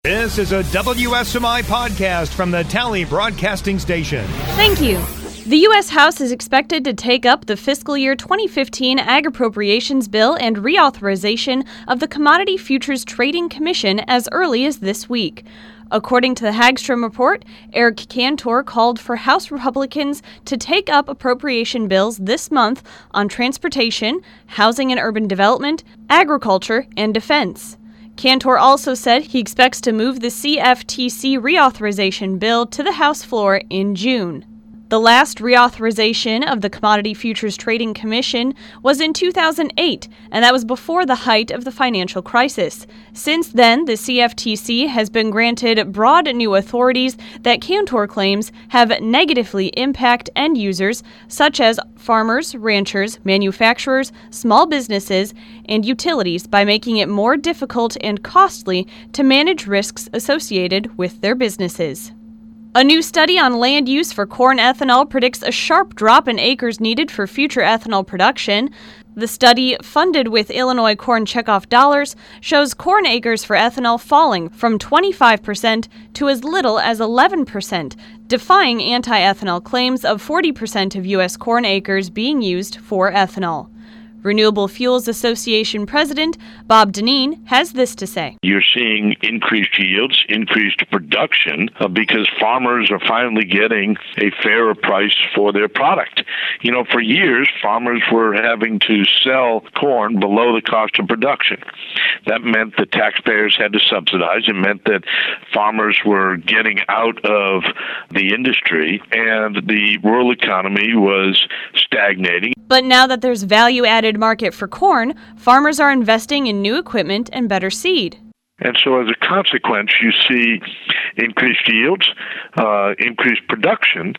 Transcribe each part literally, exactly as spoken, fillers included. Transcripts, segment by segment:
This is a W S M I podcast from the Tally Broadcasting Station. Thank you. The U S House is expected to take up the fiscal year twenty fifteen Ag Appropriations Bill and reauthorization of the Commodity Futures Trading Commission as early as this week. According to the Hagstrom report, Eric Cantor called for House Republicans to take up appropriation bills this month on transportation, housing and urban development, agriculture, and defense. Cantor also said he expects to move the C F T C reauthorization bill to the House floor in June. The last reauthorization of the Commodity Futures Trading Commission was in two thousand eight, and that was before the height of the financial crisis. Since then, the C F T C has been granted broad new authorities that Cantor claims have negatively impact end users such as farmers, ranchers, manufacturers, small businesses, and utilities by making it more difficult and costly to manage risks associated with their businesses. A new study on land use for corn ethanol predicts a sharp drop in acres needed for future ethanol production. The study, funded with Illinois Corn Checkoff dollars, shows corn acres for ethanol falling from twenty-five percent to as little as eleven percent, defying anti-ethanol claims of forty percent of U S corn acres being used for ethanol. Renewable Fuels Association President Bob Dinneen has this to say. You're seeing increased yields, increased production, uh, because farmers are finally getting a fairer price for their product. You know, for years, farmers were having to sell corn below the cost of production. That meant that taxpayers had to subsidize. It meant that farmers were getting out of the industry, and the rural economy was stagnating. But now that there's value-added market for corn, farmers are investing in new equipment and better seed. And so as a consequence, you see increased yields, uh, increased production,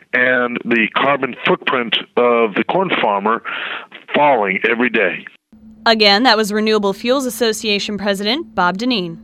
and the carbon footprint of the corn farmer falling every day. Again, that was Renewable Fuels Association President Bob Dinneen.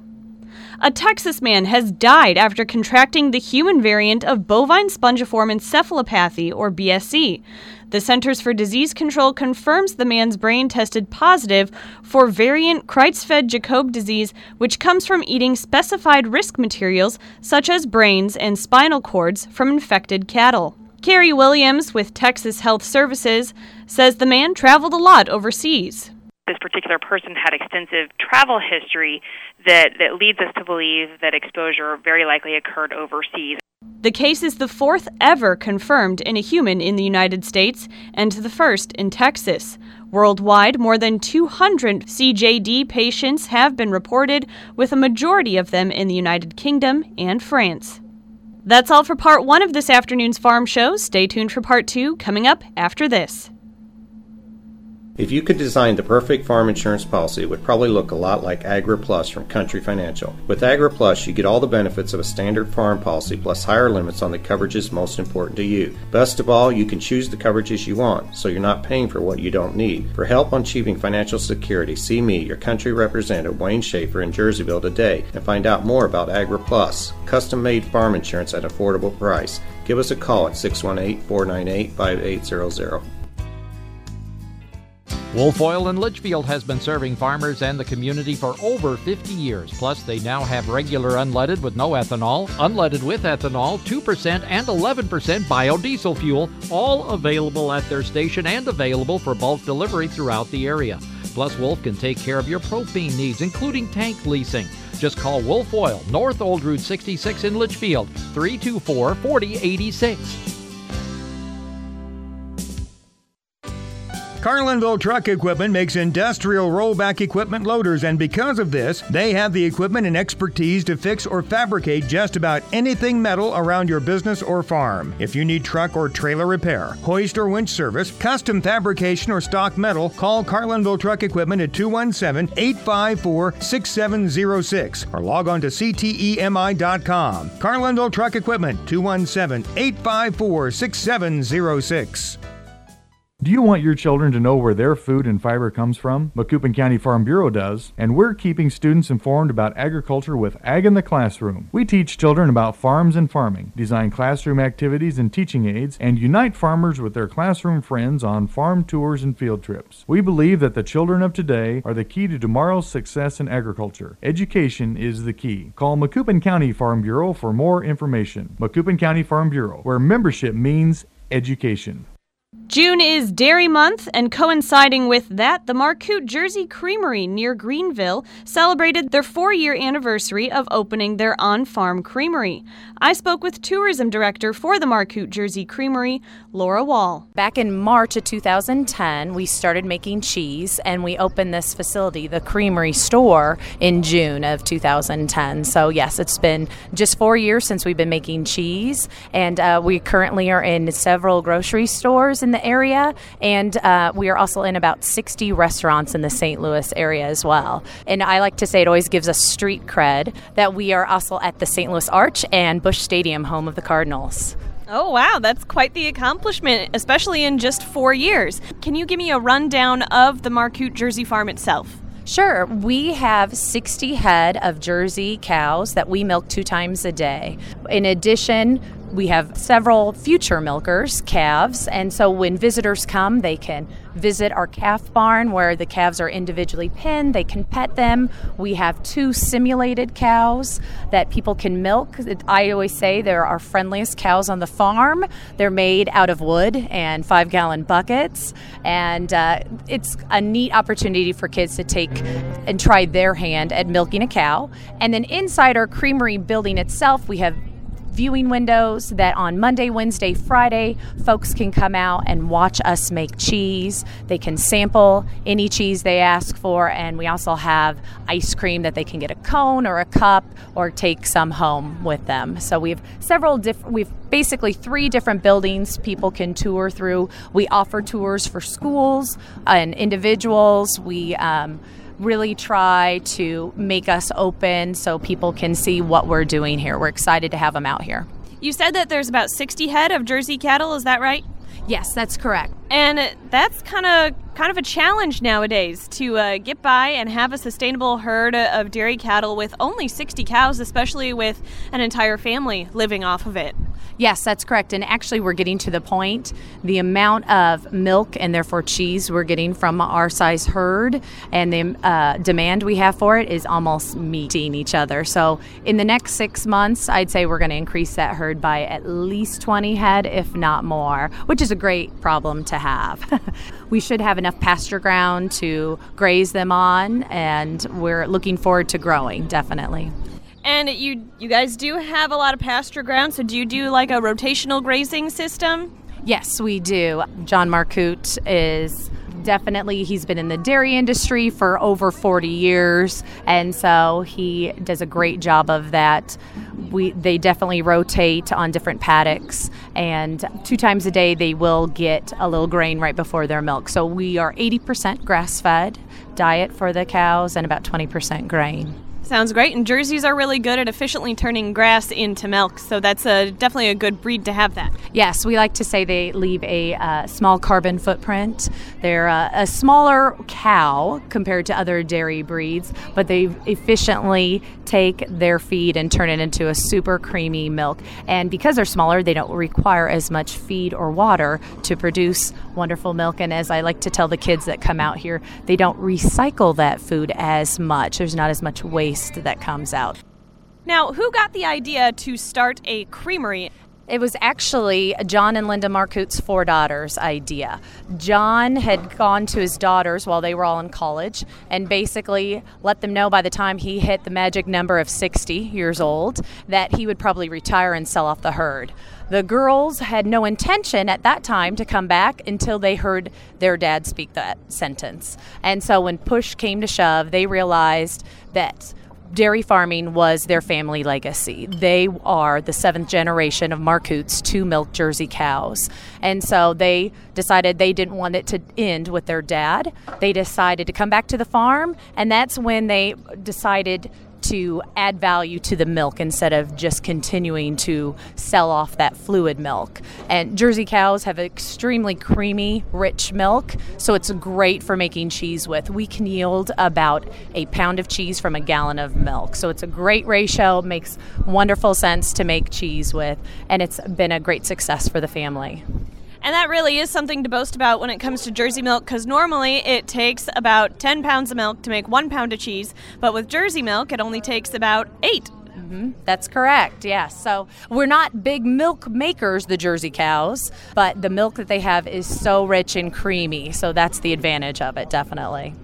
A Texas man has died after contracting the human variant of bovine spongiform encephalopathy, or B S E. The Centers for Disease Control confirms the man's brain tested positive for variant Creutzfeldt-Jakob disease, which comes from eating specified risk materials such as brains and spinal cords from infected cattle. Carrie Williams with Texas Health Services says the man traveled a lot overseas. This particular person had extensive travel history that, that leads us to believe that exposure very likely occurred overseas. The case is the fourth ever confirmed in a human in the United States and the first in Texas. Worldwide, more than two hundred C J D patients have been reported, with a majority of them in the United Kingdom and France. That's all for part one of this afternoon's Farm Show. Stay tuned for part two, coming up after this. If you could design the perfect farm insurance policy, it would probably look a lot like AgriPlus from Country Financial. With AgriPlus, you get all the benefits of a standard farm policy plus higher limits on the coverages most important to you. Best of all, you can choose the coverages you want, so you're not paying for what you don't need. For help on achieving financial security, see me, your country representative, Wayne Schaefer in Jerseyville today, and find out more about AgriPlus, custom-made farm insurance at an affordable price. Give us a call at six one eight, four nine eight, five eight zero zero. Wolf Oil in Litchfield has been serving farmers and the community for over fifty years. Plus, they now have regular unleaded with no ethanol, unleaded with ethanol, two percent and eleven percent biodiesel fuel, all available at their station and available for bulk delivery throughout the area. Plus, Wolf can take care of your propane needs, including tank leasing. Just call Wolf Oil, North Old Route sixty-six in Litchfield, three two four, four zero eight six. Carlinville Truck Equipment makes industrial rollback equipment loaders, and because of this, they have the equipment and expertise to fix or fabricate just about anything metal around your business or farm. If you need truck or trailer repair, hoist or winch service, custom fabrication, or stock metal, call Carlinville Truck Equipment at two one seven, eight five four, six seven zero six or log on to C T E M I dot com. Carlinville Truck Equipment, two one seven, eight five four, six seven zero six. Do you want your children to know where their food and fiber comes from? Macoupin County Farm Bureau does, and we're keeping students informed about agriculture with Ag in the Classroom. We teach children about farms and farming, design classroom activities and teaching aids, and unite farmers with their classroom friends on farm tours and field trips. We believe that the children of today are the key to tomorrow's success in agriculture. Education is the key. Call Macoupin County Farm Bureau for more information. Macoupin County Farm Bureau, where membership means education. June is Dairy Month, and coinciding with that, the Marcoute Jersey Creamery near Greenville celebrated their four-year anniversary of opening their on-farm creamery. I spoke with tourism director for the Marcoute Jersey Creamery, Laura Wall. Back in March of two thousand ten, we started making cheese, and we opened this facility, the Creamery Store, in June of two thousand ten. So yes, it's been just four years since we've been making cheese, and uh, we currently are in several grocery stores in the area, and uh, we are also in about sixty restaurants in the Saint Louis area as well. And I like to say it always gives us street cred that we are also at the Saint Louis Arch and Busch Stadium, home of the Cardinals. Oh, wow, that's quite the accomplishment, especially in just four years. Can you give me a rundown of the Marcoute Jersey Farm itself? Sure. We have sixty head of Jersey cows that we milk two times a day. In addition, we have several future milkers, calves, and so when visitors come, they can visit our calf barn where the calves are individually penned. They can pet them. We have two simulated cows that people can milk. I always say they're our friendliest cows on the farm. They're made out of wood and five-gallon buckets, and uh, it's a neat opportunity for kids to take and try their hand at milking a cow. And then inside our creamery building itself, we have viewing windows that on Monday, Wednesday, Friday, folks can come out and watch us make cheese. They can sample any cheese they ask for, and we also have ice cream that they can get a cone or a cup or take some home with them. So we have several different, we've basically three different buildings people can tour through. We offer tours for schools and individuals. We um, really try to make us open so people can see what we're doing here. We're excited to have them out here. You said that there's about sixty head of Jersey cattle, is that right? Yes, that's correct. And that's kind of kind of a challenge nowadays to uh, get by and have a sustainable herd of dairy cattle with only sixty cows, especially with an entire family living off of it. Yes, that's correct. And actually, we're getting to the point, the amount of milk and therefore cheese we're getting from our size herd and the uh, demand we have for it is almost meeting each other. So in the next six months, I'd say we're going to increase that herd by at least twenty head, if not more, which is a great problem to have. We should have enough pasture ground to graze them on, and we're looking forward to growing, definitely. And you you guys do have a lot of pasture ground, so do you do like a rotational grazing system? Yes, we do. John Marcoute is definitely, he's been in the dairy industry for over forty years, and so he does a great job of that. We They definitely rotate on different paddocks, and two times a day they will get a little grain right before their milk. So we are eighty percent grass-fed diet for the cows and about twenty percent grain. Sounds great, and Jerseys are really good at efficiently turning grass into milk, so that's a, definitely a good breed to have that. Yes, we like to say they leave a uh, small carbon footprint. They're uh, a smaller cow compared to other dairy breeds, but they efficiently take their feed and turn it into a super creamy milk. And because they're smaller, they don't require as much feed or water to produce wonderful milk. And as I like to tell the kids that come out here, they don't recycle that food as much. There's not as much waste that comes out. Now, who got the idea to start a creamery? It was actually John and Linda Marcoute's four daughters' idea. John had gone to his daughters while they were all in college and basically let them know by the time he hit the magic number of sixty years old that he would probably retire and sell off the herd. The girls had no intention at that time to come back until they heard their dad speak that sentence. And so when push came to shove, they realized that dairy farming was their family legacy. They are the seventh generation of Marcoutes to milk Jersey cows. And so they decided they didn't want it to end with their dad. They decided to come back to the farm, and that's when they decided to add value to the milk instead of just continuing to sell off that fluid milk. And Jersey cows have extremely creamy, rich milk, so it's great for making cheese with. We can yield about a pound of cheese from a gallon of milk. So it's a great ratio, makes wonderful sense to make cheese with, and it's been a great success for the family. And that really is something to boast about when it comes to Jersey milk, because normally it takes about ten pounds of milk to make one pound of cheese, but with Jersey milk it only takes about eight. Mm-hmm. That's correct, yes. So we're not big milk makers, the Jersey cows, but the milk that they have is so rich and creamy, so that's the advantage of it, definitely.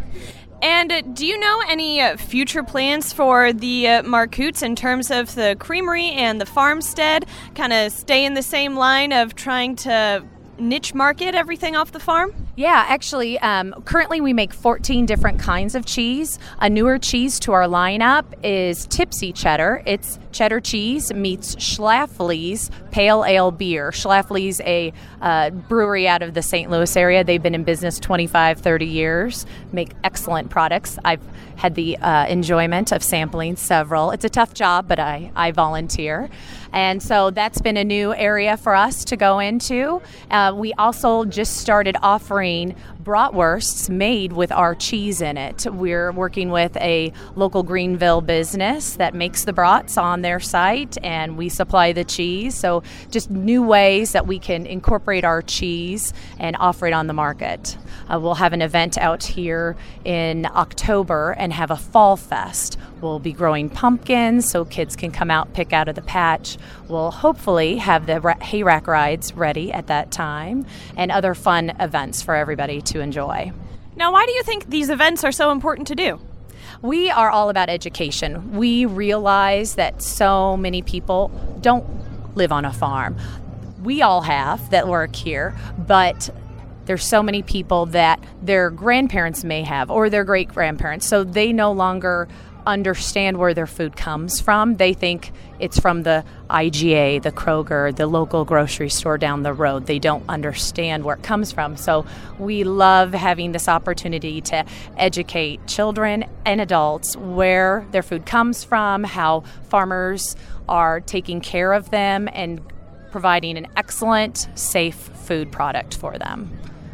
And uh, do you know any uh, future plans for the uh, Marcoots in terms of the creamery and the farmstead? Kind of stay in the same line of trying to niche market everything off the farm? Yeah, actually, um, currently we make fourteen different kinds of cheese. A newer cheese to our lineup is Tipsy Cheddar. It's cheddar cheese meets Schlafly's Pale Ale Beer. Schlafly's a uh, brewery out of the Saint Louis area. They've been in business twenty-five, thirty years, make excellent products. I've had the uh, enjoyment of sampling several. It's a tough job, but I, I volunteer. And so that's been a new area for us to go into. Uh, we also just started offering bratwursts made with our cheese in it. We're working with a local Greenville business that makes the brats on their site, and we supply the cheese. So just new ways that we can incorporate our cheese and offer it on the market. Uh, we'll have an event out here in October and have a fall fest. We'll be growing pumpkins so kids can come out, pick out of the patch. We'll hopefully have the ra- hay rack rides ready at that time and other fun events for everybody to enjoy. Now, why do you think these events are so important to do? We are all about education. We realize that so many people don't live on a farm. We all have that work here, but there's so many people that their grandparents may have or their great-grandparents, so they no longer understand where their food comes from. They think it's from the I G A, the Kroger, the local grocery store down the road. They don't understand where it comes from. So we love having this opportunity to educate children and adults where their food comes from, how farmers are taking care of them and providing an excellent, safe food product for them.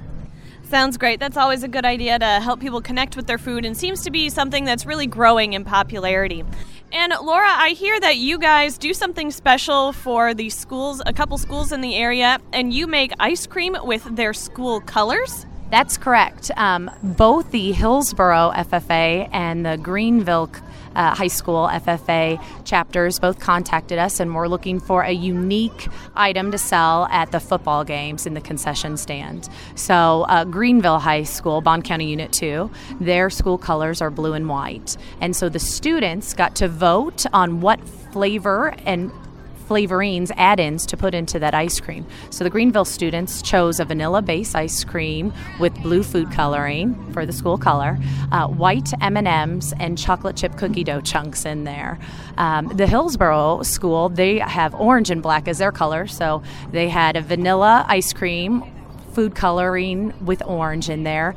Sounds great. That's always a good idea to help people connect with their food, and seems to be something that's really growing in popularity. And Laura, I hear that you guys do something special for the schools, a couple schools in the area, and you make ice cream with their school colors? That's correct. Um, both the Hillsborough F F A and the Greenville uh, High School F F A chapters both contacted us, and we're looking for a unique item to sell at the football games in the concession stand. So uh, Greenville High School, Bond County Unit two, their school colors are blue and white. And so the students got to vote on what flavor and flavorings, add-ins to put into that ice cream. So the Greenville students chose a vanilla base ice cream with blue food coloring for the school color, uh, white M and M's, and chocolate chip cookie dough chunks in there. Um, the Hillsborough school, they have orange and black as their color, so they had a vanilla ice cream, food coloring with orange in there,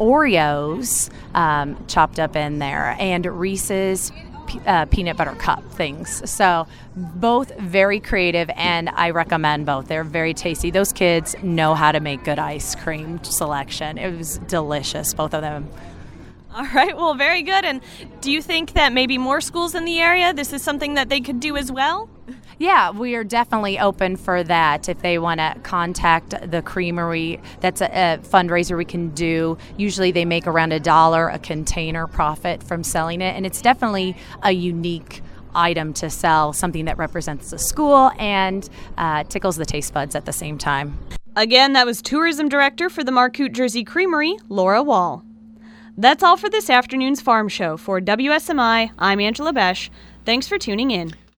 Oreos um, chopped up in there, and Reese's Uh, peanut butter cup things. So both very creative, and I recommend both. They're very tasty. Those kids know how to make good ice cream selection. It was delicious, both of them. All right, well, very good. And do you think that maybe more schools in the area, this is something that they could do as well? Yeah, we are definitely open for that. If they want to contact the creamery, that's a, a fundraiser we can do. Usually they make around a dollar a container profit from selling it, and it's definitely a unique item to sell, something that represents the school and uh, tickles the taste buds at the same time. Again, that was Tourism Director for the Marcoot Jersey Creamery, Laura Wall. That's all for this afternoon's Farm Show. For W S M I, I'm Angela Besch. Thanks for tuning in.